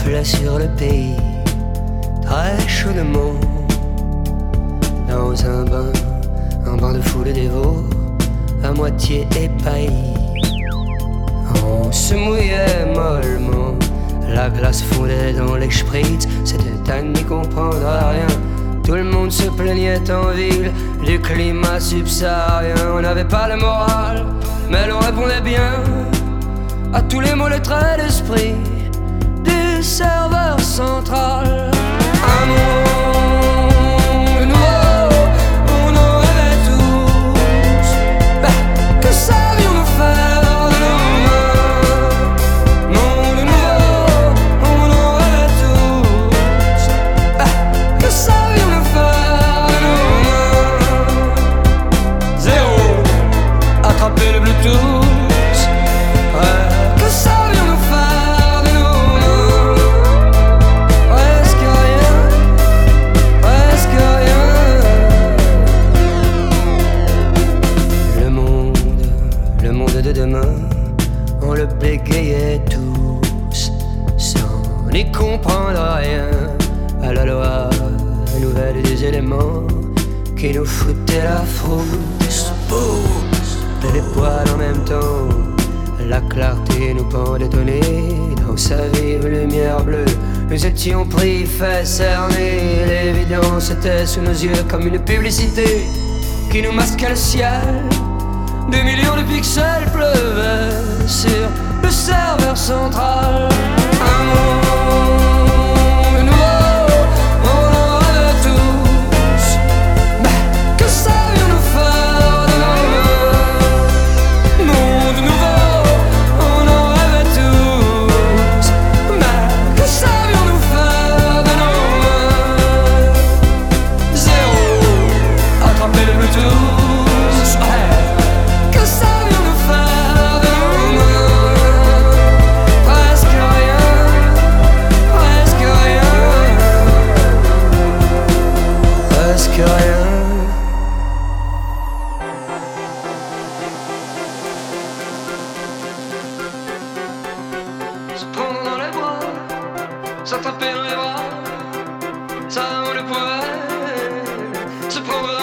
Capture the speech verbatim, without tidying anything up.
reflet sur le pays, très chaudement. Dans un bain, un bain de foule dévot, à moitié épaillis. On se mouillait mollement, la glace fondait dans les spritz, c'était à n'y comprendre rien. Tout le monde se plaignait en ville du climat subsaharien. On n'avait pas le moral, mais l'on répondait bien à tous les mots, les traits d'esprit du serveur central. Un monde nouveau, on en rêvait tous. Bah, que savions-nous faire de nos mains? Monde nouveau, on en rêvait tous. Bah, que savions-nous faire de nos mains? Zéro, attraper le Bluetooth. On le bégayait tous sans n'y comprendre rien à la loi nouvelle des éléments qui nous foutaient la frousse. Et les poils en même temps, la clarté nous pendait au nez. Dans sa vive lumière bleue, nous étions pris, fait cerner. L'évidence était sous nos yeux comme une publicité qui nous masquait le ciel. Des millions de pixels pleuvaient sur le serveur central. Un monde nouveau, on en rêvait tous. Mais que savions-nous faire de nos mains? Monde nouveau, on en rêvait tous. Mais que savions-nous faire de nos mains? Zéro, attraper le Bluetooth. Se prendre dans les bras, s'attraper dans les bras, ça vaut le poids. Se prendre